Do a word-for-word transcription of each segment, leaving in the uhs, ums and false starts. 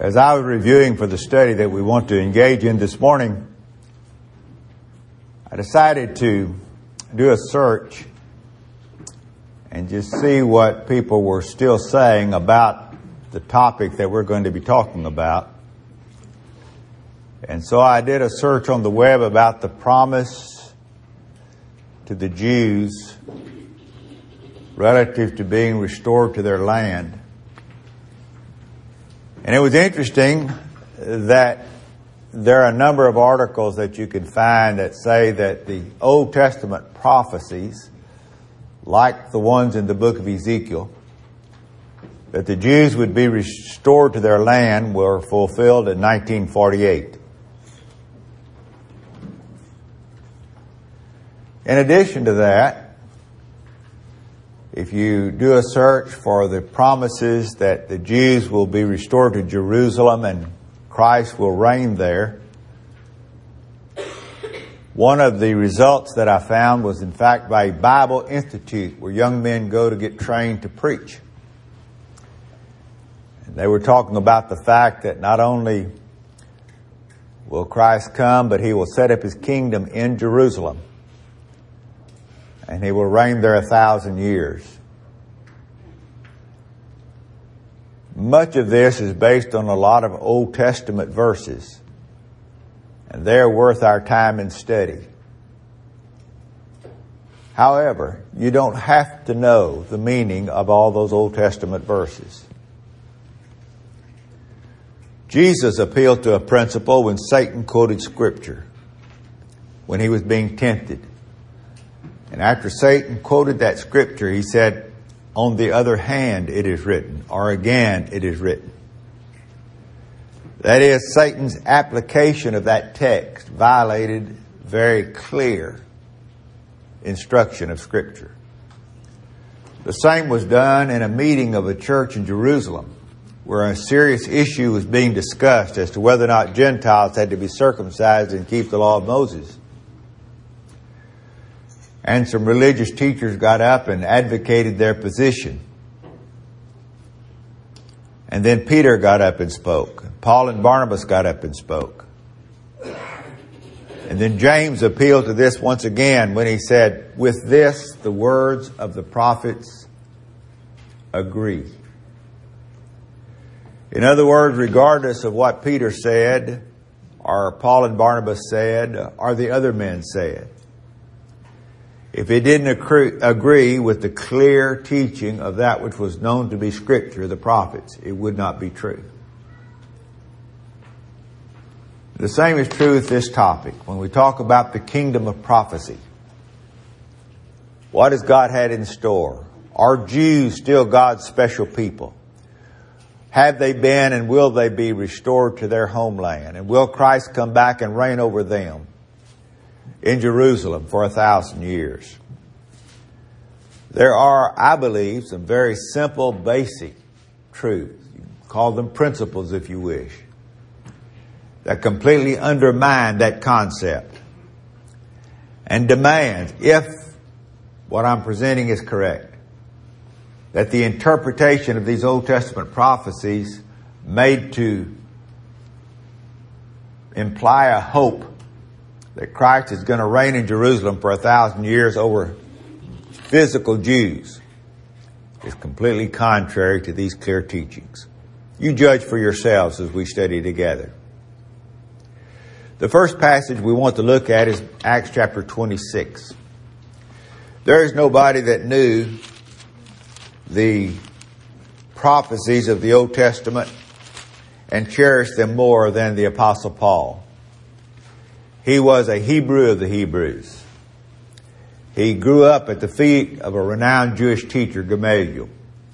As I was reviewing for the study that we want to engage in this morning, I decided to do a search and just see what people were still saying about the topic that we're going to be talking about. And so I did a search on the web about the promise to the Jews relative to being restored to their land. And it was interesting that there are a number of articles that you can find that say that the Old Testament prophecies, like the ones in the book of Ezekiel, that the Jews would be restored to their land were fulfilled in nineteen forty-eight. In addition to that, if you do a search for the promises that the Jews will be restored to Jerusalem and Christ will reign there, one of the results that I found was in fact by a Bible Institute where young men go to get trained to preach. And they were talking about the fact that not only will Christ come, but He will set up His kingdom in Jerusalem. And He will reign there a thousand years. Much of this is based on a lot of Old Testament verses. And they're worth our time and study. However, you don't have to know the meaning of all those Old Testament verses. Jesus appealed to a principle when Satan quoted Scripture, when he was being tempted. And after Satan quoted that scripture, he said, on the other hand, it is written, or again, it is written. That is, Satan's application of that text violated very clear instruction of Scripture. The same was done in a meeting of a church in Jerusalem, where a serious issue was being discussed as to whether or not Gentiles had to be circumcised and keep the law of Moses. And some religious teachers got up and advocated their position. And then Peter got up and spoke. Paul and Barnabas got up and spoke. And then James appealed to this once again when he said, with this, the words of the prophets agree. In other words, regardless of what Peter said, or Paul and Barnabas said, or the other men said, if it didn't agree with the clear teaching of that which was known to be Scripture, the prophets, it would not be true. The same is true with this topic. When we talk about the kingdom of prophecy, what has God had in store? Are Jews still God's special people? Have they been and will they be restored to their homeland? And will Christ come back and reign over them in Jerusalem for a thousand years? There are, I believe, some very simple, basic truths. You can call them principles if you wish, that completely undermine that concept and demand, if what I'm presenting is correct, that the interpretation of these Old Testament prophecies made to imply a hope that Christ is going to reign in Jerusalem for a thousand years over physical Jews is completely contrary to these clear teachings. You judge for yourselves as we study together. The first passage we want to look at is Acts chapter twenty-six. There is nobody that knew the prophecies of the Old Testament and cherished them more than the Apostle Paul. He was a Hebrew of the Hebrews. He grew up at the feet of a renowned Jewish teacher, Gamaliel.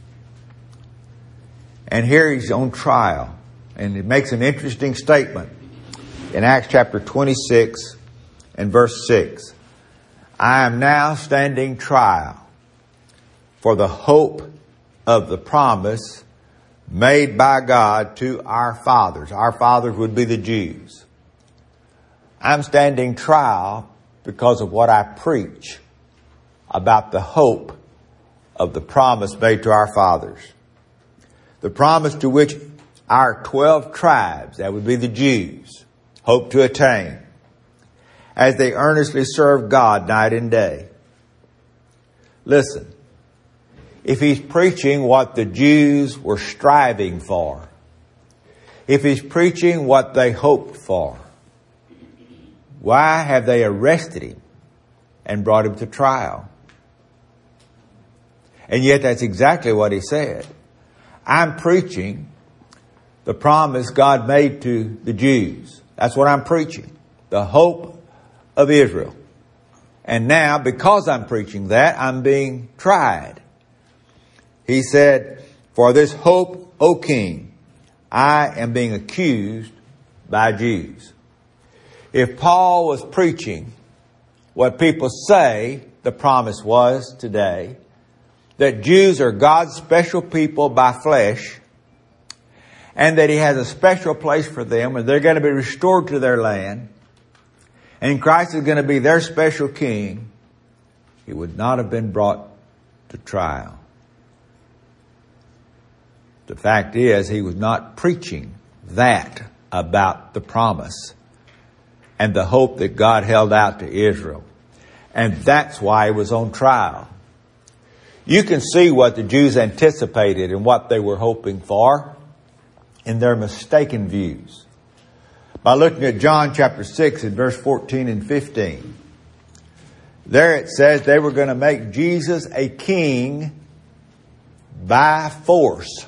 And here he's on trial. And it makes an interesting statement in Acts chapter twenty-six and verse six. I am now standing trial for the hope of the promise made by God to our fathers. Our fathers would be the Jews. I'm standing trial because of what I preach about the hope of the promise made to our fathers. The promise to which our twelve tribes, that would be the Jews, hope to attain as they earnestly serve God night and day. Listen, if he's preaching what the Jews were striving for, if he's preaching what they hoped for, why have they arrested him and brought him to trial? And yet that's exactly what he said. I'm preaching the promise God made to the Jews. That's what I'm preaching. The hope of Israel. And now, because I'm preaching that, I'm being tried. He said, for this hope, O King, I am being accused by Jews. If Paul was preaching what people say the promise was today, that Jews are God's special people by flesh, and that he has a special place for them, and they're going to be restored to their land, and Christ is going to be their special king, he would not have been brought to trial. The fact is, he was not preaching that about the promise and the hope that God held out to Israel. And that's why he was on trial. You can see what the Jews anticipated and what they were hoping for in their mistaken views by looking at John chapter six and verse fourteen and fifteen. There it says they were going to make Jesus a king by force.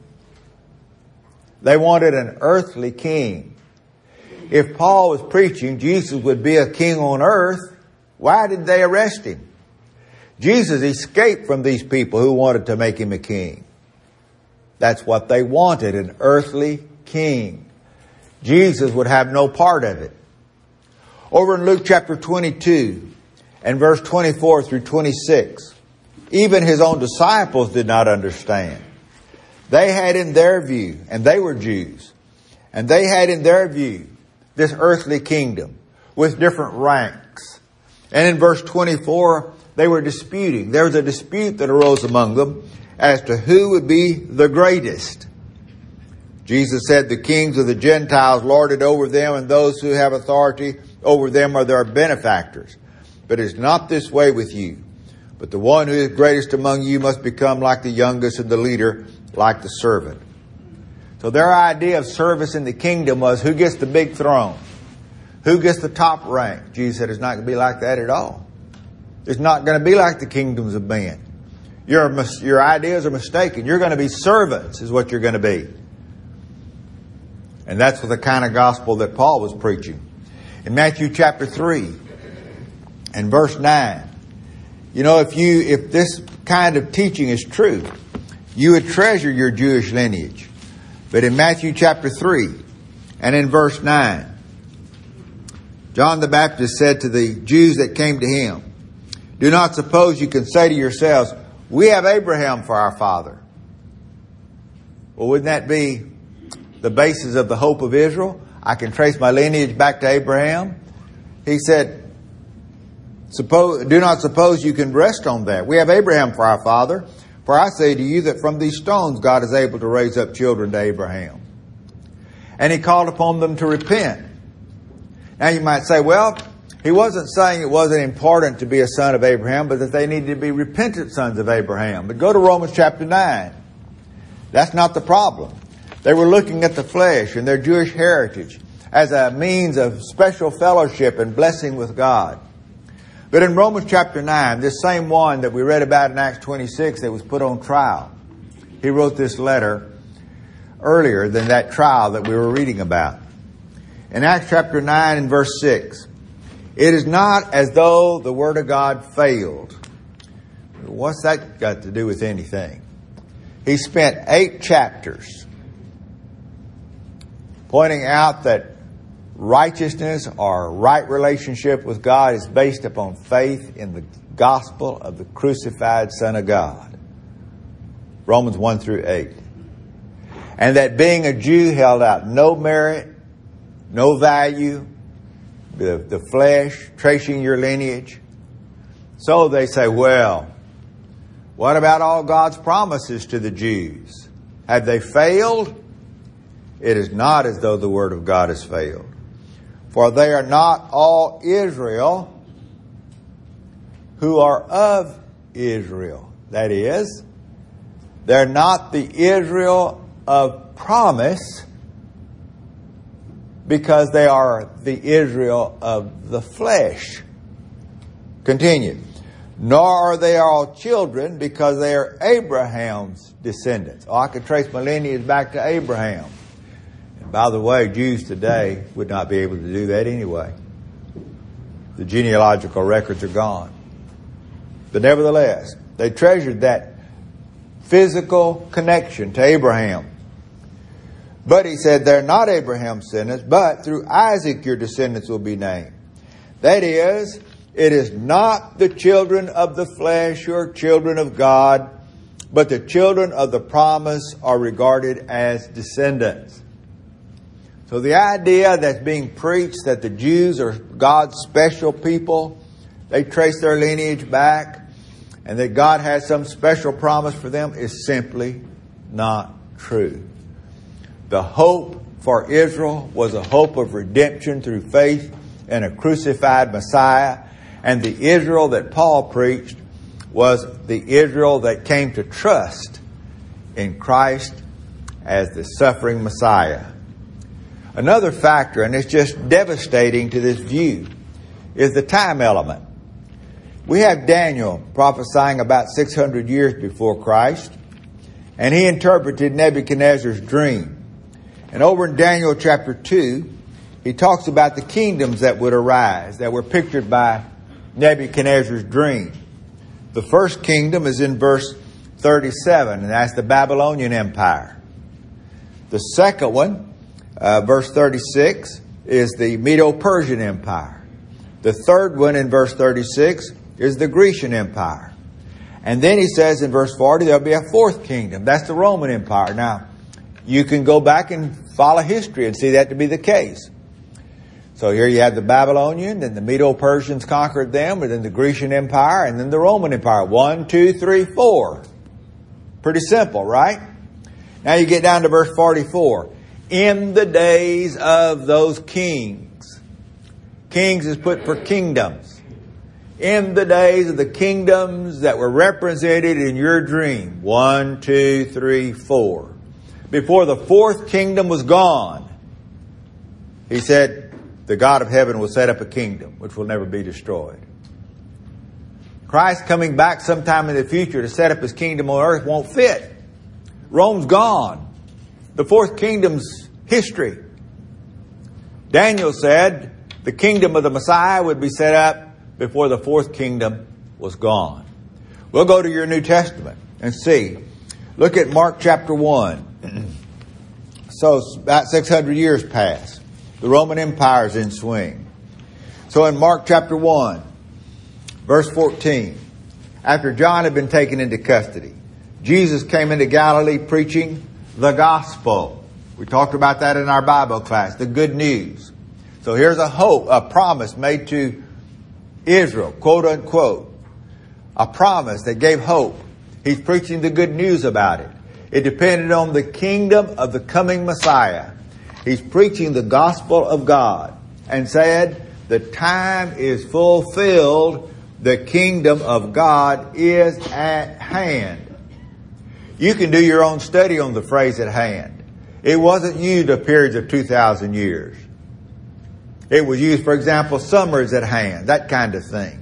They wanted an earthly king. If Paul was preaching Jesus would be a king on earth, why did they arrest him? Jesus escaped from these people who wanted to make him a king. That's what they wanted, an earthly king. Jesus would have no part of it. Over in Luke chapter twenty-two and verse twenty-four through twenty-six, even his own disciples did not understand. They had in their view, and they were Jews, and they had in their view this earthly kingdom with different ranks. And in verse twenty-four, they were disputing. There was a dispute that arose among them as to who would be the greatest. Jesus said, the kings of the Gentiles lord it over them, and those who have authority over them are their benefactors. But it's not this way with you. But the one who is greatest among you must become like the youngest, and the leader like the servant. So their idea of service in the kingdom was who gets the big throne? Who gets the top rank? Jesus said it's not going to be like that at all. It's not going to be like the kingdoms of men. Your, your ideas are mistaken. You're going to be servants is what you're going to be. And that's the kind of gospel that Paul was preaching. In Matthew chapter three and verse nine, you know, if you, if this kind of teaching is true, you would treasure your Jewish lineage. But in Matthew chapter three and in verse nine, John the Baptist said to the Jews that came to him, do not suppose you can say to yourselves, we have Abraham for our father. Well, wouldn't that be the basis of the hope of Israel? I can trace my lineage back to Abraham. He said, suppose, do not suppose you can rest on that. We have Abraham for our father. For I say to you that from these stones God is able to raise up children to Abraham. And he called upon them to repent. Now you might say, well, he wasn't saying it wasn't important to be a son of Abraham, but that they needed to be repentant sons of Abraham. But go to Romans chapter nine. That's not the problem. They were looking at the flesh and their Jewish heritage as a means of special fellowship and blessing with God. But in Romans chapter nine, this same one that we read about in Acts twenty-six that was put on trial, he wrote this letter earlier than that trial that we were reading about. In Acts chapter nine and verse six, it is not as though the word of God failed. What's that got to do with anything? He spent eight chapters pointing out that righteousness or right relationship with God is based upon faith in the gospel of the crucified Son of God. Romans one through eight. And that being a Jew held out no merit, no value, the, the flesh, tracing your lineage. So they say, well, what about all God's promises to the Jews? Have they failed? it is not as though the word of God has failed. For they are not all Israel who are of Israel. That is, they're not the Israel of promise because they are the Israel of the flesh. Continue. Nor are they all children because they are Abraham's descendants. Oh, I could trace my lineage back to Abraham. And by the way, Jews today would not be able to do that anyway. The genealogical records are gone. But nevertheless, they treasured that physical connection to Abraham. But he said, they're not Abraham's descendants, but through Isaac your descendants will be named. That is, it is not the children of the flesh who are children of God, but the children of the promise are regarded as descendants. So the idea that's being preached that the Jews are God's special people, they trace their lineage back, and that God has some special promise for them is simply not true. The hope for Israel was a hope of redemption through faith in a crucified Messiah. And the Israel that Paul preached was the Israel that came to trust in Christ as the suffering Messiah. Another factor, and it's just devastating to this view, is the time element. We have Daniel prophesying about six hundred years before Christ, and he interpreted Nebuchadnezzar's dream. And over in Daniel chapter two, he talks about the kingdoms that would arise, that were pictured by Nebuchadnezzar's dream. The first kingdom is in verse thirty-seven, and that's the Babylonian Empire. The second one, uh, verse thirty-six, is the Medo-Persian Empire. The third one in verse thirty-six is the Grecian Empire. And then he says in verse forty, there'll be a fourth kingdom. That's the Roman Empire. Now, you can go back and follow history and see that to be the case. So here you have the Babylonian, then the Medo-Persians conquered them, and then the Grecian Empire, and then the Roman Empire. One, two, three, four. Pretty simple, right? Now you get down to verse forty-four. In the days of those kings. Kings is put for kingdoms. In the days of the kingdoms that were represented in your dream. One, two, three, four. Before the fourth kingdom was gone, he said, the God of heaven will set up a kingdom which will never be destroyed. Christ coming back sometime in the future to set up his kingdom on earth won't fit. Rome's gone. The fourth kingdom's history. Daniel said the kingdom of the Messiah would be set up before the fourth kingdom was gone. We'll go to your New Testament and see. Look at Mark chapter one. So about six hundred years passed. The Roman Empire is in swing. So in Mark chapter one, verse fourteen, after John had been taken into custody, Jesus came into Galilee preaching the gospel. We talked about that in our Bible class, the good news. So here's a hope, a promise made to Israel, quote unquote. A promise that gave hope. He's preaching the good news about it. It depended on the kingdom of the coming Messiah. He's preaching the gospel of God and said, the time is fulfilled. The kingdom of God is at hand. You can do your own study on the phrase at hand. It wasn't used of periods of two thousand years. It was used, for example, summer is at hand, that kind of thing.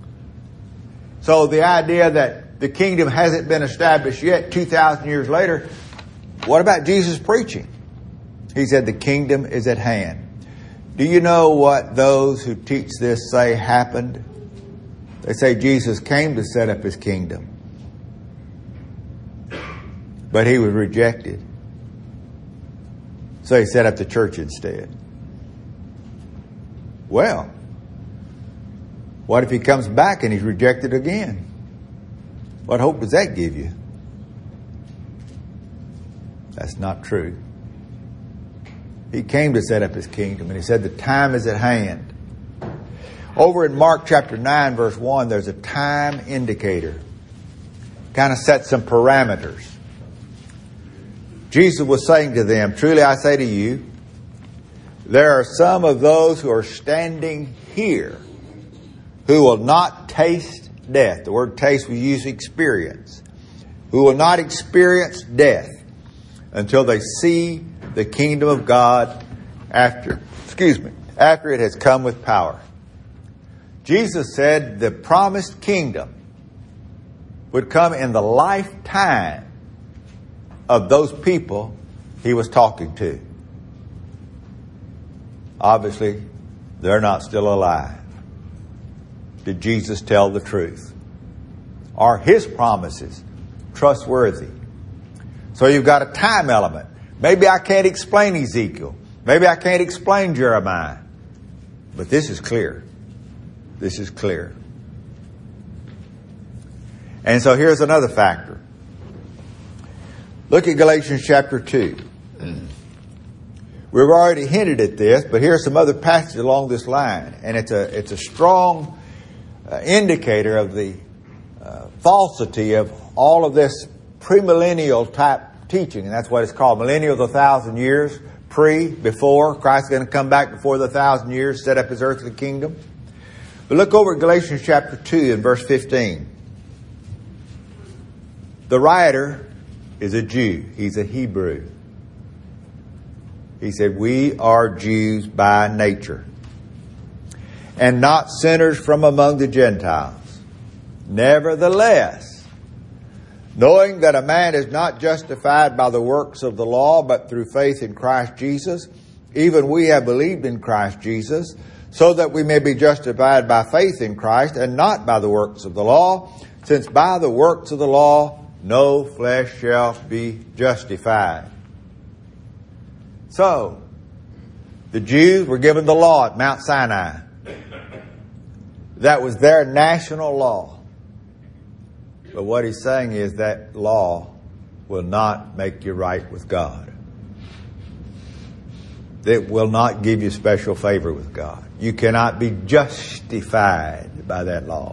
So the idea that the kingdom hasn't been established yet two thousand years later, what about Jesus preaching? He said the kingdom is at hand. Do you know what those who teach this say happened? They say Jesus came to set up his kingdom, but he was rejected. So he set up the church instead. Well, what if he comes back and he's rejected again? What hope does that give you? That's not true. He came to set up his kingdom, and he said the time is at hand. Over in Mark chapter nine, verse one, there's a time indicator. Kind of sets some parameters. Jesus was saying to them, truly I say to you, there are some of those who are standing here who will not taste death. The word taste we use experience. Who will not experience death until they see the kingdom of God after, excuse me, after it has come with power. Jesus said the promised kingdom would come in the lifetime of those people he was talking to. Obviously, they're not still alive. Did Jesus tell the truth? Are his promises trustworthy? So you've got a time element. Maybe I can't explain Ezekiel. Maybe I can't explain Jeremiah. But this is clear. This is clear. And so here's another factor. Look at Galatians chapter two. We've already hinted at this, but here's some other passages along this line. And it's a, it's a strong uh, indicator of the uh, falsity of all of this premillennial type teaching. And that's what it's called. Millennial, a thousand years. Pre, before. Christ's going to come back before the thousand years, set up his earthly kingdom. But look over at Galatians chapter two and verse fifteen. The writer is a Jew. He's a Hebrew. He said, we are Jews by nature, and not sinners from among the Gentiles. Nevertheless, knowing that a man is not justified by the works of the law, but through faith in Christ Jesus, even we have believed in Christ Jesus, so that we may be justified by faith in Christ, and not by the works of the law, since by the works of the law no flesh shall be justified. So, the Jews were given the law at Mount Sinai. That was their national law. But what he's saying is that law will not make you right with God. It will not give you special favor with God. You cannot be justified by that law.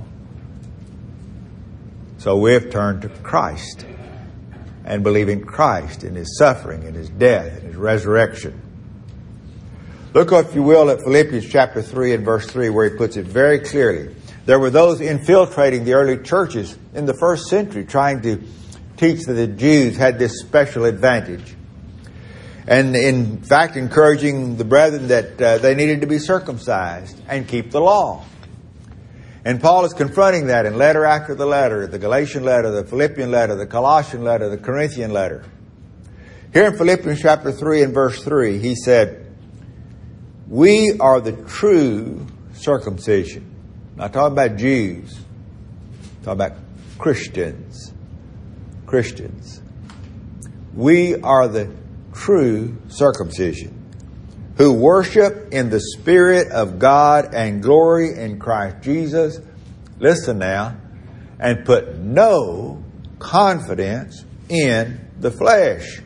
So we have turned to Christ and believe in Christ and his suffering and his death and his resurrection. Look, if you will, at Philippians chapter three and verse three, where he puts it very clearly. There were those infiltrating the early churches in the first century trying to teach that the Jews had this special advantage. And in fact, encouraging the brethren that uh, they needed to be circumcised and keep the law. And Paul is confronting that in letter after the letter, the Galatian letter, the Philippian letter, the Colossian letter, the Corinthian letter. Here in Philippians chapter three and verse three, he said, we are the true circumcision. Not talking about Jews. Talking about Christians. Christians. We are the true circumcision, who worship in the Spirit of God and glory in Christ Jesus. Listen now. And put no confidence in the flesh.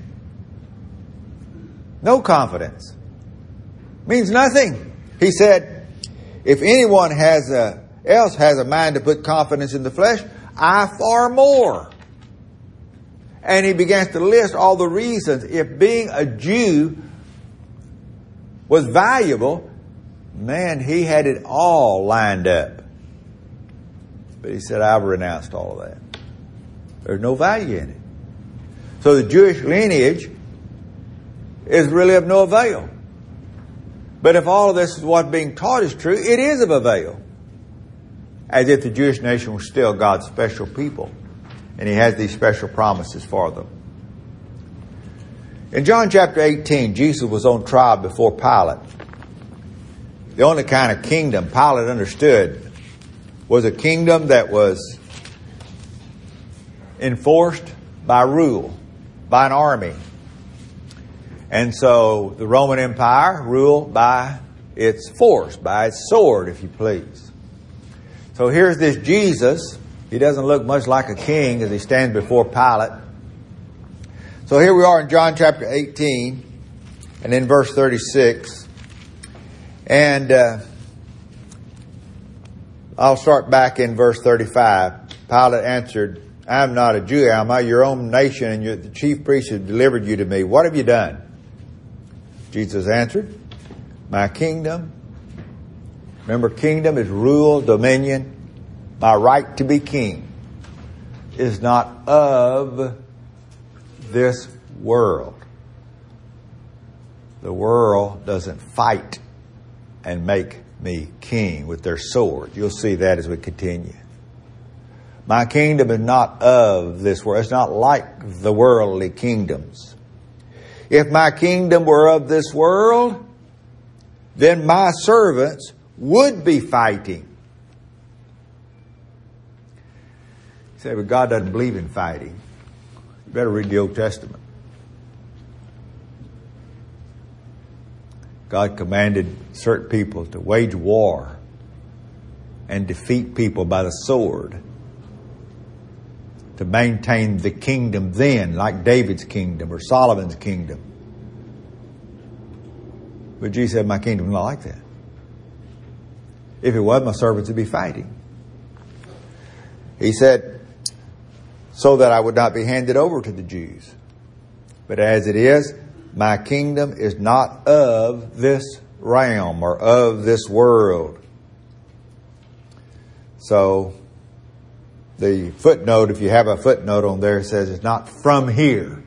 No confidence. Means nothing. He said, if anyone has a, else has a mind to put confidence in the flesh, I far more. And he begins to list all the reasons. If being a Jew was valuable, man, he had it all lined up. But he said, I've renounced all of that. There's no value in it. So the Jewish lineage is really of no avail. But if all of this is what being taught is true, it is of avail. As if the Jewish nation was still God's special people. And he has these special promises for them. In John chapter eighteen, Jesus was on trial before Pilate. The only kind of kingdom Pilate understood was a kingdom that was enforced by rule, by an army. And so the Roman Empire ruled by its force, by its sword, if you please. So here's this Jesus. He doesn't look much like a king as he stands before Pilate. So here we are in John chapter eighteen and in verse thirty-six. And uh, I'll start back in verse thirty-five. Pilate answered, I am not a Jew, am I? Your own nation and your, the chief priests have delivered you to me. What have you done? Jesus answered, my kingdom. Remember, kingdom is rule, dominion. My right to be king is not of this world. The world doesn't fight and make me king with their sword. You'll see that as we continue. My kingdom is not of this world. It's not like the worldly kingdoms. If my kingdom were of this world, then my servants would be fighting. You say, but God doesn't believe in fighting. You better read the Old Testament. God commanded certain people to wage war and defeat people by the sword to maintain the kingdom then, like David's kingdom or Solomon's kingdom. But Jesus said, my kingdom is not like that. If it was, my servants would be fighting. He said, so that I would not be handed over to the Jews. But as it is, my kingdom is not of this realm or of this world. So, the footnote, if you have a footnote on there, says it's not from here.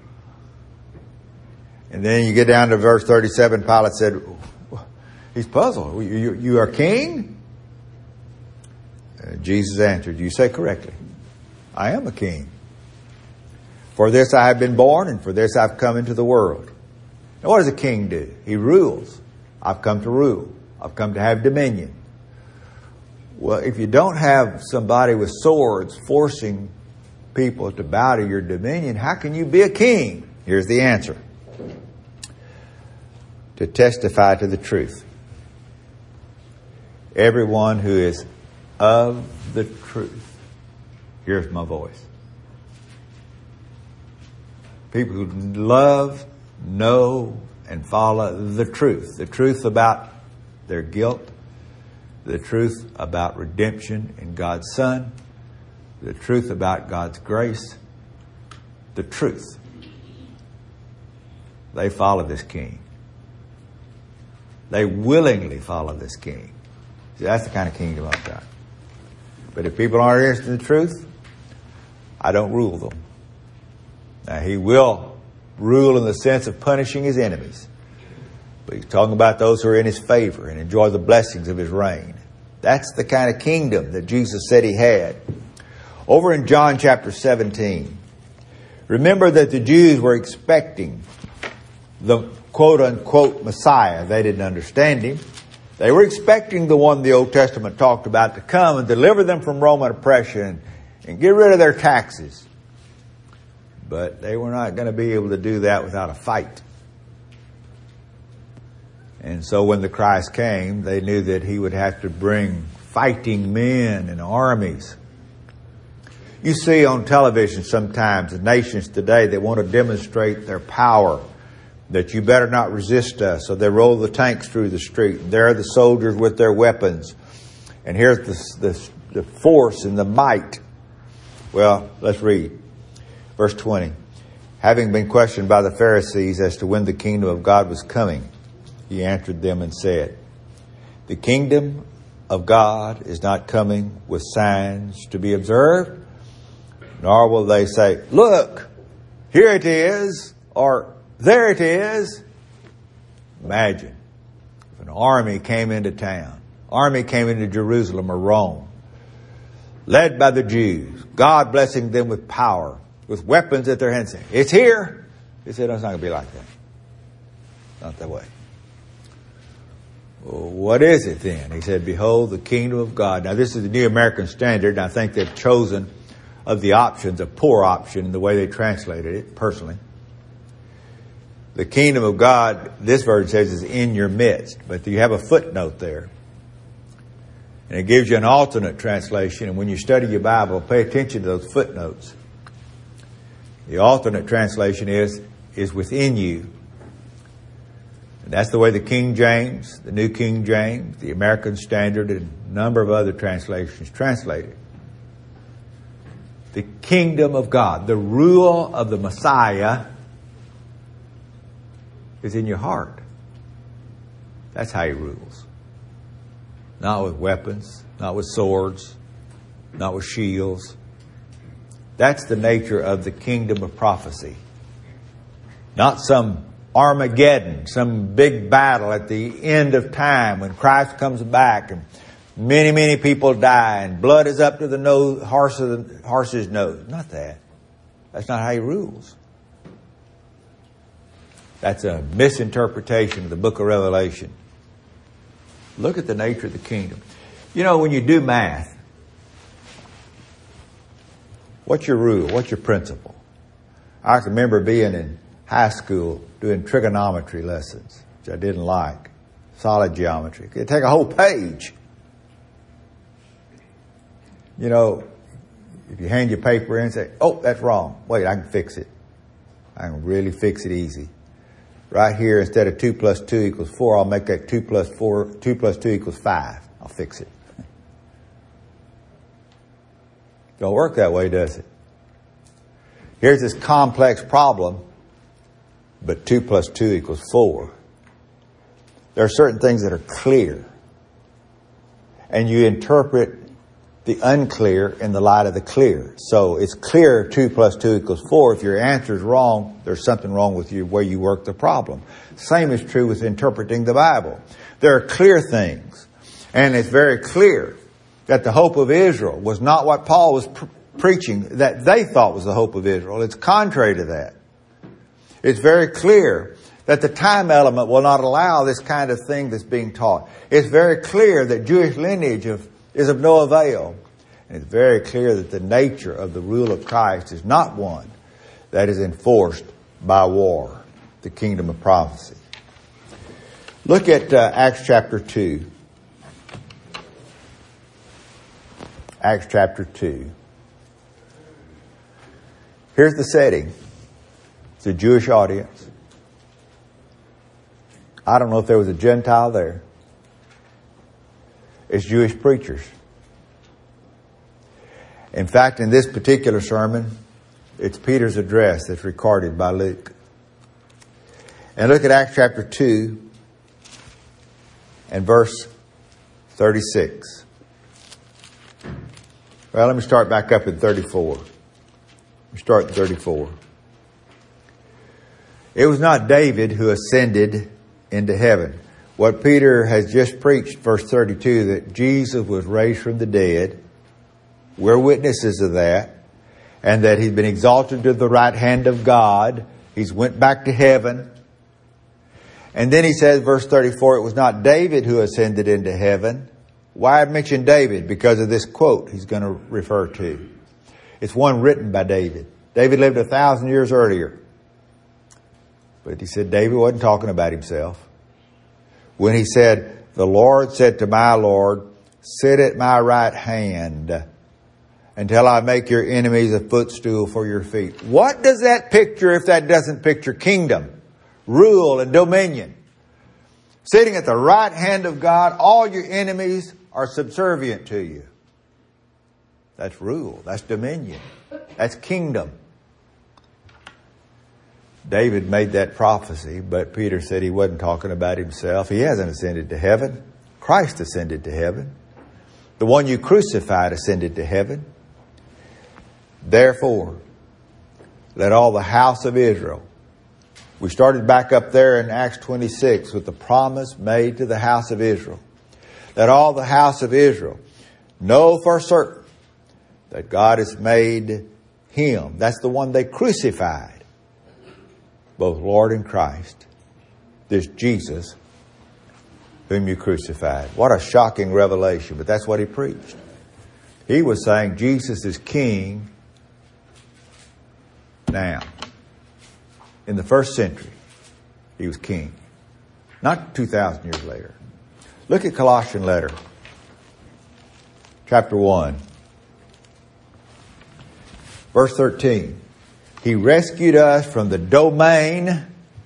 And then you get down to verse thirty-seven, Pilate said, he's puzzled. You, you, you are king? Uh, Jesus answered, you say correctly. I am a king. For this I have been born, and for this I've come into the world. Now what does a king do? He rules. I've come to rule. I've come to have dominion. Well, if you don't have somebody with swords forcing people to bow to your dominion, how can you be a king? Here's the answer. To testify to the truth. Everyone who is of the truth hears my voice. People who love, know, and follow the truth. The truth about their guilt. The truth about redemption in God's Son. The truth about God's grace. The truth. They follow this king. They willingly follow this king. See, that's the kind of kingdom I've got. But if people aren't interested in the truth, I don't rule them. Now, he will rule in the sense of punishing his enemies. But he's talking about those who are in his favor and enjoy the blessings of his reign. That's the kind of kingdom that Jesus said he had. Over in John chapter seventeen, remember that the Jews were expecting the quote-unquote Messiah. They didn't understand him. They were expecting the one the Old Testament talked about to come and deliver them from Roman oppression and get rid of their taxes. But they were not going to be able to do that without a fight. And so when the Christ came, they knew that he would have to bring fighting men and armies. You see on television sometimes, the nations today, they want to demonstrate their power, that you better not resist us. So they roll the tanks through the street. And there are the soldiers with their weapons. And here's the, the, the force and the might. Well, let's read. Verse twenty. Having been questioned by the Pharisees as to when the kingdom of God was coming, he answered them and said, the kingdom of God is not coming with signs to be observed, nor will they say, look, here it is, or there it is. Imagine if an army came into town, army came into Jerusalem or Rome, led by the Jews, God blessing them with power, with weapons at their hands. It's here. He said, no, it's not going to be like that. Not that way. Well, what is it then? He said, behold, the kingdom of God. Now, this is the New American Standard, and I think they've chosen of the options a poor option in the way they translated it, personally. The kingdom of God, this version says, is in your midst. But you have a footnote there. And it gives you an alternate translation. And when you study your Bible, pay attention to those footnotes. The alternate translation is, is within you. And that's the way the King James, the New King James, the American Standard, and a number of other translations translate it. The kingdom of God, the rule of the Messiah, is in your heart. That's how He rules. Not with weapons, not with swords, not with shields. That's the nature of the kingdom of prophecy. Not some Armageddon, some big battle at the end of time when Christ comes back and many, many people die and blood is up to the nose, horse's, horse's nose. Not that. That's not how He rules. That's a misinterpretation of the book of Revelation. Look at the nature of the kingdom. You know, when you do math, what's your rule? What's your principle? I can remember being in high school doing trigonometry lessons, which I didn't like. Solid geometry. It'd take a whole page. You know, if you hand your paper in and say, oh, that's wrong. Wait, I can fix it. I can really fix it easy. Right here, instead of two plus two equals four, I'll make that two plus four, two plus two equals five. I'll fix it. Don't work that way, does it? Here's this complex problem, but two plus two equals four. There are certain things that are clear. And you interpret the unclear in the light of the clear. So it's clear two plus two equals four. If your answer is wrong, there's something wrong with you where you work the problem. Same is true with interpreting the Bible. There are clear things. And it's very clear that the hope of Israel was not what Paul was pre- preaching, that they thought was the hope of Israel. It's contrary to that. It's very clear that the time element will not allow this kind of thing that's being taught. It's very clear that Jewish lineage of, is of no avail. And it's very clear that the nature of the rule of Christ is not one that is enforced by war, the kingdom of prophecy. Look at uh, Acts chapter two. Acts chapter two. Here's the setting. It's a Jewish audience. I don't know if there was a Gentile there. It's Jewish preachers. In fact, in this particular sermon, it's Peter's address that's recorded by Luke. And look at Acts chapter two and verse thirty-six. Well, let me start back up in thirty-four. Let me start in thirty-four. It was not David who ascended into heaven. What Peter has just preached, verse thirty-two, that Jesus was raised from the dead. We're witnesses of that. And that He's been exalted to the right hand of God. He's went back to heaven. And then he says, verse thirty-four, it was not David who ascended into heaven. Why mention David? Because of this quote he's going to refer to. It's one written by David. David lived a thousand years earlier. But he said David wasn't talking about himself. When he said, the Lord said to my Lord, sit at my right hand until I make your enemies a footstool for your feet. What does that picture if that doesn't picture kingdom, rule, and dominion? Sitting at the right hand of God, all your enemies are subservient to you. That's rule. That's dominion. That's kingdom. David made that prophecy, but Peter said he wasn't talking about himself. He hasn't ascended to heaven. Christ ascended to heaven. The one you crucified ascended to heaven. Therefore, let all the house of Israel. We started back up there in Acts twenty-six with the promise made to the house of Israel. Let all the house of Israel know for certain that God has made Him. That's the one they crucified. Both Lord and Christ. This Jesus whom you crucified. What a shocking revelation, but that's what he preached. He was saying Jesus is king now. In the first century, he was king. Not two thousand years later. Look at Colossian letter, chapter one, verse thirteen. He rescued us from the domain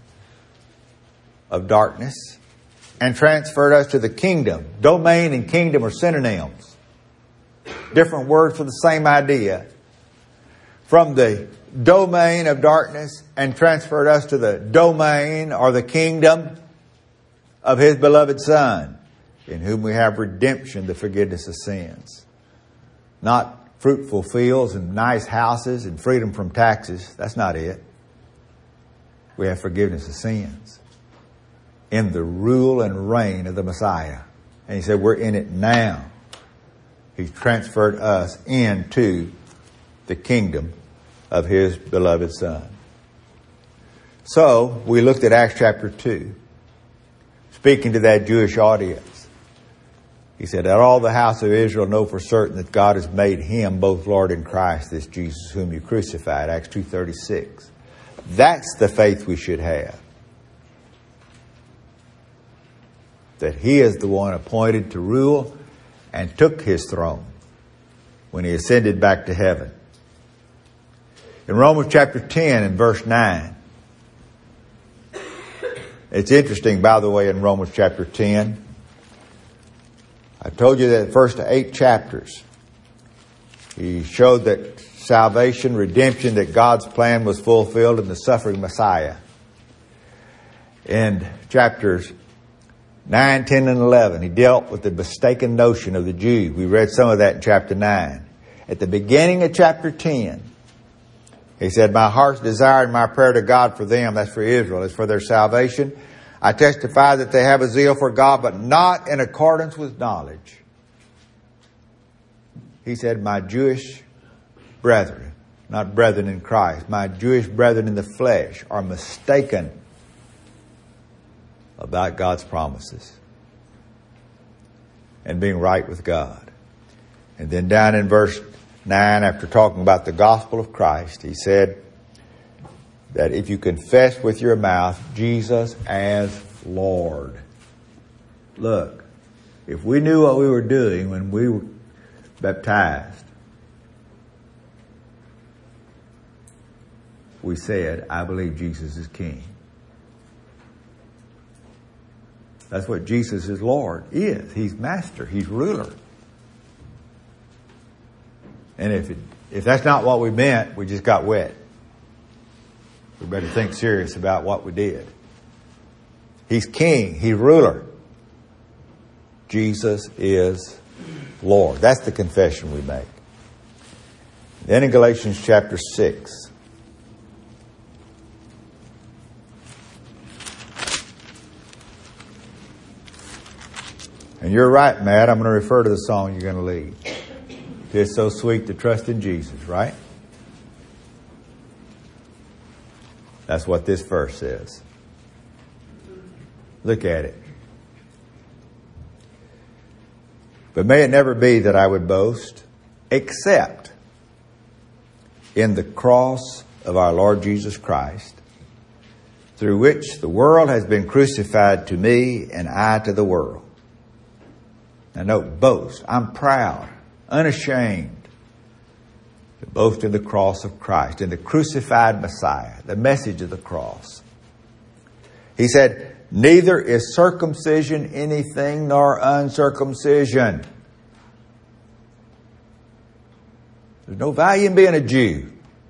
of darkness and transferred us to the kingdom. Domain and kingdom are synonyms. Different words for the same idea. from the domain of darkness and transferred us to the domain or the kingdom of His beloved Son, in whom we have redemption, the forgiveness of sins. Not fruitful fields and nice houses and freedom from taxes. That's not it. We have forgiveness of sins in the rule and reign of the Messiah. And He said we're in it now. He's transferred us into the kingdom of His beloved Son. So, we looked at Acts chapter two, speaking to that Jewish audience. He said, "Let all the house of Israel know for certain that God has made Him both Lord and Christ, this Jesus whom you crucified." Acts two thirty-six. That's the faith we should have. That He is the one appointed to rule and took His throne when He ascended back to heaven. In Romans chapter ten and verse nine, it's interesting, by the way, in Romans chapter ten, I told you that the first eight chapters, he showed that salvation, redemption, that God's plan was fulfilled in the suffering Messiah. In chapters nine, ten, and eleven, he dealt with the mistaken notion of the Jews. We read some of that in chapter nine. At the beginning of chapter ten, he said, "My heart's desire and my prayer to God for them," that's for Israel, is for their salvation. "I testify that they have a zeal for God, but not in accordance with knowledge." He said, "My Jewish brethren," not brethren in Christ, "my Jewish brethren in the flesh are mistaken about God's promises and being right with God." And then down in verse nine, after talking about the gospel of Christ, he said that if you confess with your mouth Jesus as Lord. Look, if we knew what we were doing when we were baptized, we said, "I believe Jesus is King." That's what Jesus is Lord is. He's Master. He's ruler. And if it, if that's not what we meant, we just got wet. We better think serious about what we did. He's King. He's ruler. Jesus is Lord. That's the confession we make. Then in Galatians chapter six, and you're right, Matt, I'm going to refer to the song you're going to lead. "'Tis so sweet to trust in Jesus," right? That's what this verse says. Look at it. "But may it never be that I would boast, except in the cross of our Lord Jesus Christ, through which the world has been crucified to me and I to the world." Now note, boast. I'm proud, unashamed to boast in the cross of Christ, in the crucified Messiah, the message of the cross. He said, "Neither is circumcision anything nor uncircumcision." There's no value in being a Jew.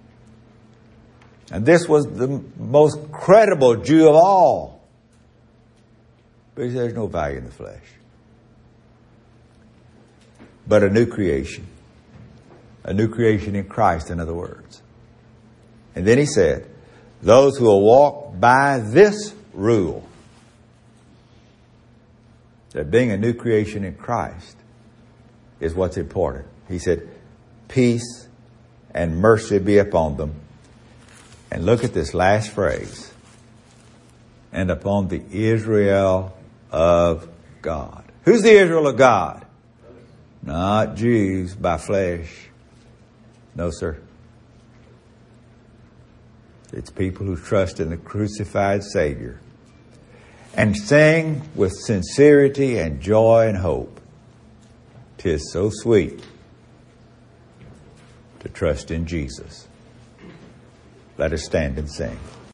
And this was the most credible Jew of all. But he said, there's no value in the flesh, but a new creation. A new creation in Christ, in other words. And then he said, "Those who will walk by this rule," that being a new creation in Christ is what's important. He said, "Peace and mercy be upon them." And look at this last phrase. "And upon the Israel of God." Who's the Israel of God? Not Jews by flesh. No, sir. It's people who trust in the crucified Savior and sing with sincerity and joy and hope, "'Tis so sweet to trust in Jesus." Let us stand and sing.